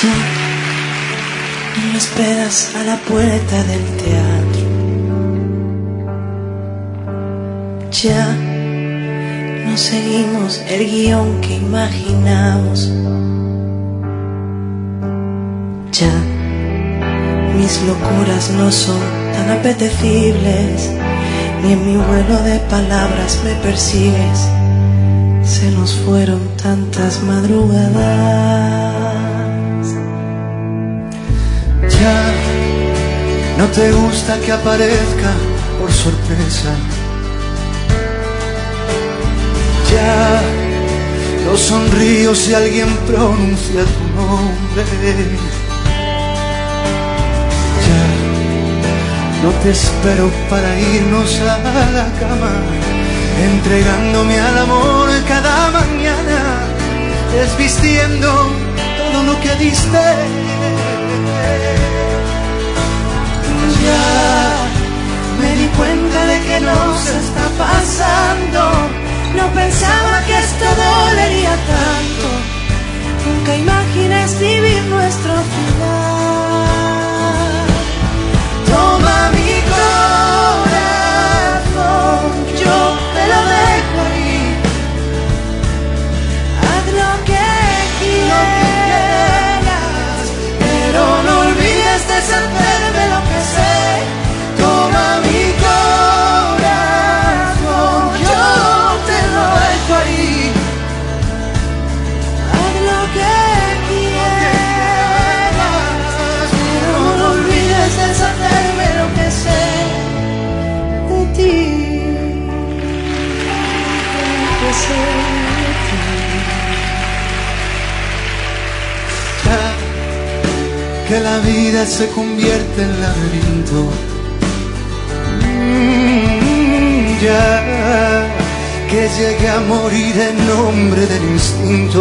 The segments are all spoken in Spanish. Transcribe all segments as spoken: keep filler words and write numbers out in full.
Tú me esperas a la puerta del teatro. Ya no seguimos el guión que imaginamos. Ya mis locuras no son tan apetecibles, ni en mi vuelo de palabras me persigues. Se nos fueron tantas madrugadas. Ya no te gusta que aparezca por sorpresa. Ya no sonrío si alguien pronuncia tu nombre. Ya no te espero para irnos a la cama, entregándome al amor cada mañana, desvistiendo todo lo que diste. Ya me di cuenta de que nos está pasando. No pensaba que esto dolería tanto. Nunca imaginé escribir nuestro final. Toma mi corazón, yo te lo dejo ahí. Haz lo que quieras, pero no olvides deshacerme lo que sé. Toma mi corazón, yo te lo dejo ahí. Haz lo que quieras, pero no olvides deshacerme lo que sé de ti. Lo que sé de ti. Ya que la vida se convierte en laberinto. Mm, ya que llegue a morir en nombre del instinto.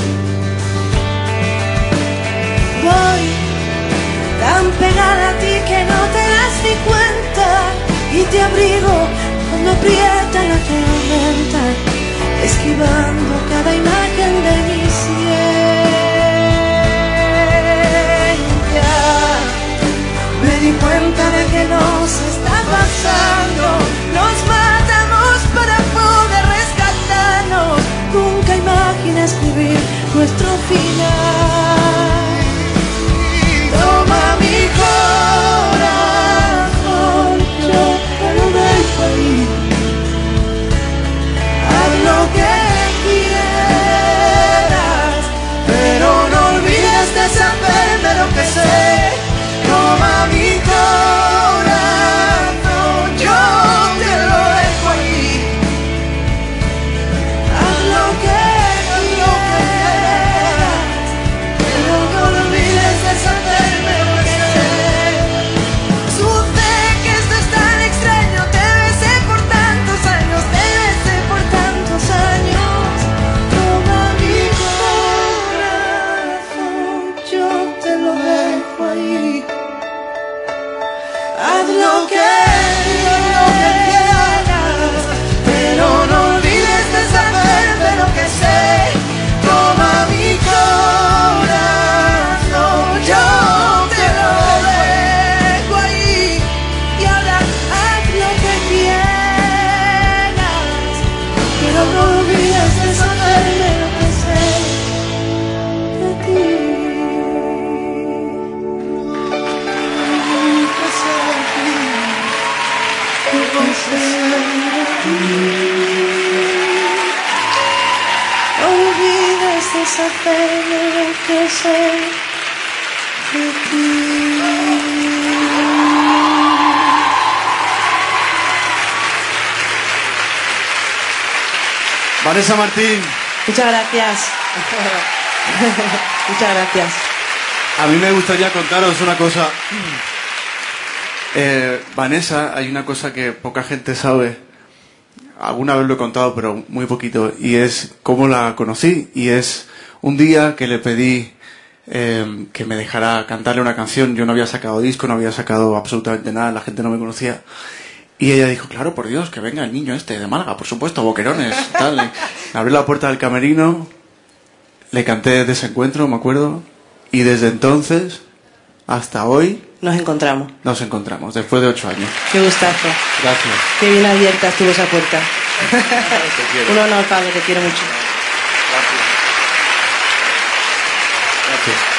Voy tan pegada a ti que no te das ni cuenta, y te abrigo cuando aprieta la tormenta, esquivando cada imagen de mi sien. Ya me di cuenta de que nos está pasando. Nos matamos para poder rescatarnos. Nunca imaginé escribir nuestro final. Toma mi corazón, yo te lo dejo ahí. Haz lo que quieras, pero no olvides deshacerme lo que sé. Toma mi corazón, yo te lo dejo ahí. Haz lo que quieras, pero no olvides deshacerme lo que sé. Supe que esto es tan extraño, te besé por tantos años, te besé por tantos años. Toma mi corazón, yo te lo dejo ahí. Haz lo que quieras, pero no olvides deshacerme lo que sé. Toma mi corazón, yo te lo dejo ahí. Y ahora haz lo que quieras, pero no olvides deshacerme lo que sé de ti. Lo que sé de ti. Lo que sé de ti. No olvides deshacerme lo que sé de ti. Vanessa Martín. Muchas gracias. Muchas gracias. A mí me gustaría contaros una cosa. Eh, Vanessa, hay una cosa que poca gente sabe. Alguna vez lo he contado, pero muy poquito. Y es cómo la conocí. Y es un día que le pedí eh, que me dejara cantarle una canción. Yo no había sacado disco, no había sacado absolutamente nada. La gente no me conocía. Y ella dijo, claro, por Dios, que venga el niño este de Málaga, por supuesto, Boquerones, tal. Abrí la puerta del camerino, le canté Desencuentro, me acuerdo, Y desde entonces hasta hoy nos encontramos. Nos encontramos, después de ocho años. Qué gustazo. Gracias. Qué bien abierta estuvo esa puerta. Un honor, Pablo, te quiero mucho. Gracias. Gracias.